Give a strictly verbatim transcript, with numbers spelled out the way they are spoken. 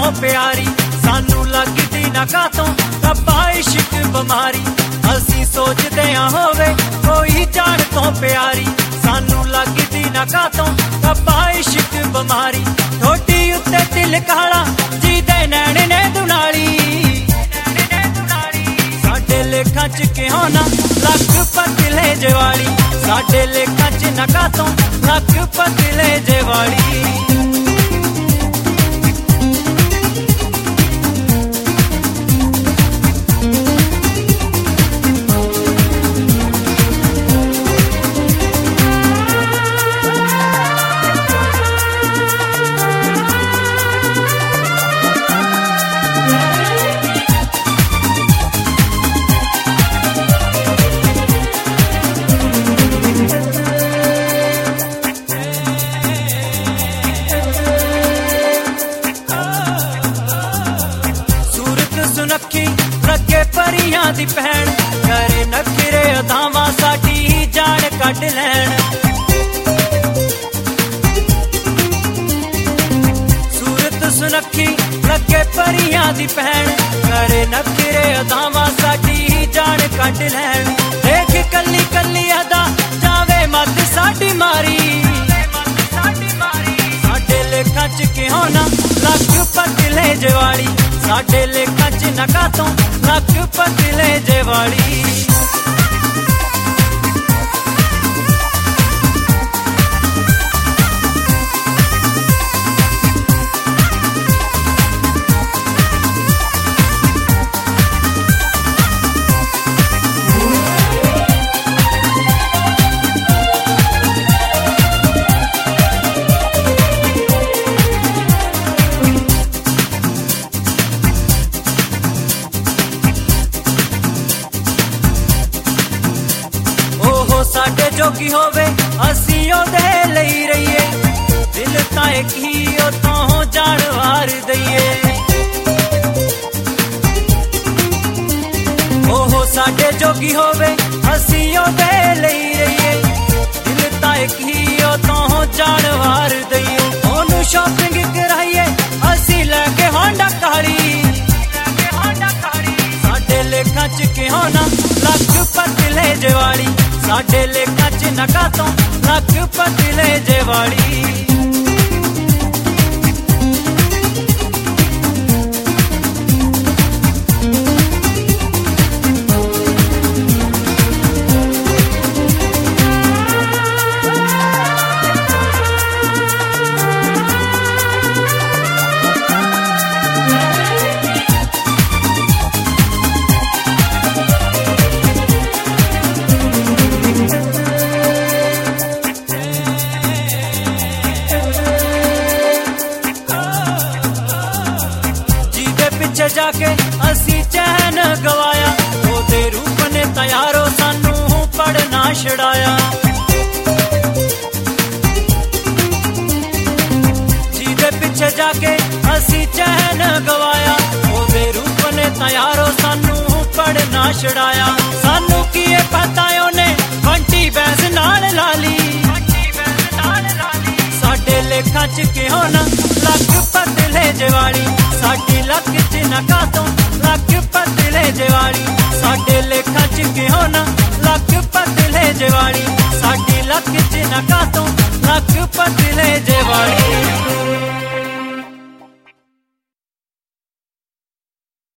तो प्यारी सानू लगदी ना कातों रब्बा इश्क बीमारी असी सोचदे आ होवे कोई जान तो प्यारी सानू लगदी ना कातों रब्बा इश्क बीमारी ठोडी उत्ते दिल काला जी दे नैण ने दुनाली साडे लेखां च क्यों ना लख पतले जवाली साडे लेखां च ना कातों लख पतले जवाली रखे परियां दी भैन करे नखरे अदावां साडी जान कट लैन सूरत सुनखी रखे परियां दी भैन करे नखरे अदावां साडी जान कट लैन देख कल्ली कल्ली अदा जावे मत साडी मारी साडे लेखां च क्यों ना लख पतले जवाली साडे लेखां च ना कातों लख पतले जवाली साडे जोगी होवे असी ओदे लई रहीए दिल तां इक ही ओतों जान वार दईए ओहो साडे जोगी होवे असी ओदे लई रहीए दिल तां इक ही ओतों जान वार दईए ओनू शॉपिंग कराईए असी लैके होंडा काली साडे लेखां च क्यों ना लख पतले जवाली साडे लेखां च ना कातों लख पतले जवाली जाके असी चैन गवाया ओदे रूप ने तैयारो सानू पढ़ना छड़ाया जीदे पिछे जाके असी चैन गवाया ओदे रूप ने तैयारो सानू पढ़ना छड़ाया सानू की पता ओने बंटी बैस नाल लाली साडे लेखां च क्यों ना लख पतले जवाली साडी लख च ना कातों लख पतले जवाली साडे लेखां च क्यों ना लख पतले जवाली साडी लख च ना कातों लख पतले जवाली